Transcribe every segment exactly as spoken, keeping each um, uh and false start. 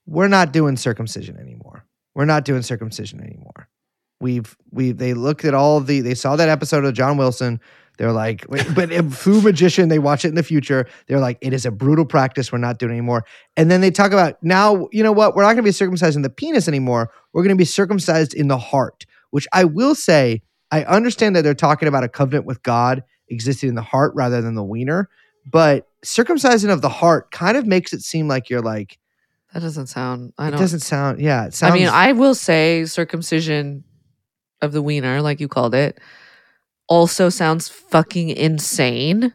we're not doing circumcision anymore. We're not doing circumcision anymore. We've we they looked at all of the they saw that episode of John Wilson. They're like, but through Magician, they watch it in the future. They're like, it is a brutal practice. We're not doing it anymore. And then they talk about now, you know what? We're not going to be circumcised in the penis anymore. We're going to be circumcised in the heart, which I will say, I understand that they're talking about a covenant with God existing in the heart rather than the wiener. But circumcision of the heart kind of makes it seem like you're like. That doesn't sound. I it don't, doesn't sound. Yeah. It sounds, I mean, I will say circumcision of the wiener, like you called it, also sounds fucking insane.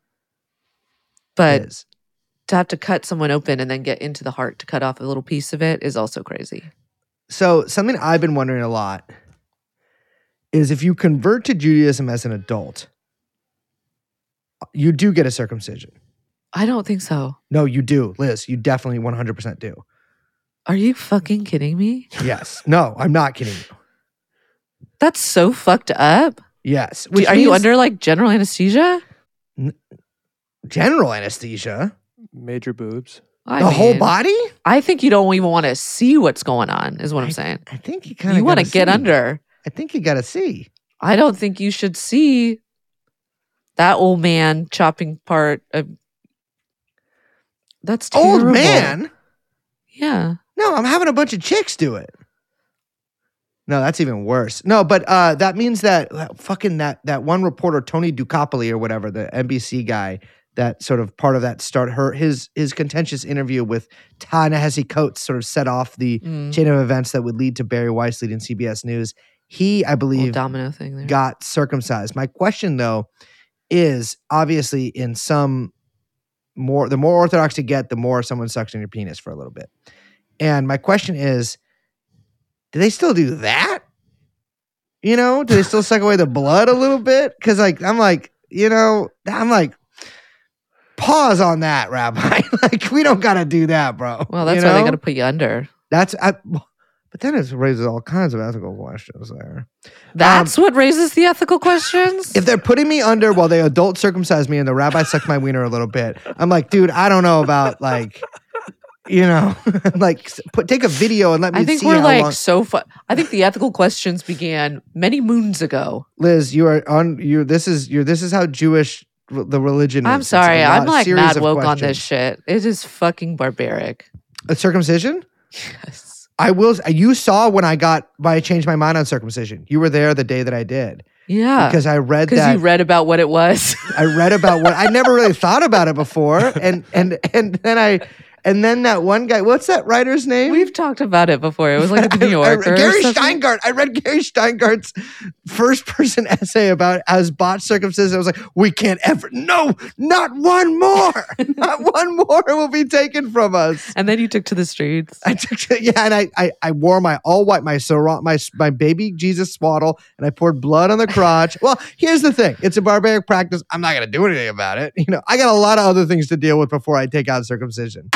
But to have to cut someone open and then get into the heart to cut off a little piece of it is also crazy. So something I've been wondering a lot is if you convert to Judaism as an adult, you do get a circumcision. I don't think so. No, you do, Liz. You definitely one hundred percent do. Are you fucking kidding me? Yes. No, I'm not kidding you. That's so fucked up. Yes. Do, are you under like general anesthesia? N- general anesthesia? Major boobs. I the mean, whole body? I think you don't even want to see what's going on, is what I, I'm saying. I think you kind of You want to get under. I think you got to see. I don't think you should see that old man chopping part of. That's terrible. Old man? Yeah. No, I'm having a bunch of chicks do it. No, that's even worse. No, but uh, that means that, that fucking that that one reporter, Tony Ducapoli or whatever, the N B C guy, that sort of part of that start her his his contentious interview with Ta-Nehisi Coates sort of set off the mm. chain of events that would lead to Barry Weiss leading C B S News. He, I believe, domino thing there. got circumcised. My question though is obviously in some more the more orthodox you get, the more someone sucks in your penis for a little bit. And my question is, do they still do that? You know, do they still suck away the blood a little bit? Because, like, I'm like, you know, I'm like, pause on that, Rabbi. Like, we don't got to do that, bro. Well, that's you why know? they got to put you under. That's, I, but then it raises all kinds of ethical questions there. That's um, what raises the ethical questions? If they're putting me under while they adult circumcise me and the rabbi sucked my wiener a little bit, I'm like, dude, I don't know about, like... You know, like put take a video and let me see. I think see we're how like long. so fun. I think the ethical questions began many moons ago. Liz, you are on you. This is you. This is how Jewish the religion. I'm is. sorry, lot, I'm like mad woke questions. on this shit. It is fucking barbaric. A circumcision? Yes. I will. You saw when I got when I changed my mind on circumcision. You were there the day that I did. Yeah, because I read that. Because you read about what it was. I read about what I never really thought about it before, and and and then I. And then that one guy, what's that writer's name? We've talked about it before. It was like the New Yorker. I, I, Gary Steingart. I read Gary Steingart's first person essay about as botched circumcision. I was like, we can't ever, no, not one more. Not one more will be taken from us. And then you took to the streets. I took to, yeah, and I, I I wore my all white, my sarong, my my baby Jesus swaddle, and I poured blood on the crotch. Well, here's the thing. It's a barbaric practice. I'm not going to do anything about it. You know, I got a lot of other things to deal with before I take out circumcision.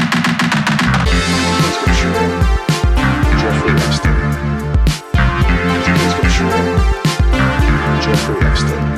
Jeffrey Epstein. Jeffrey Epstein.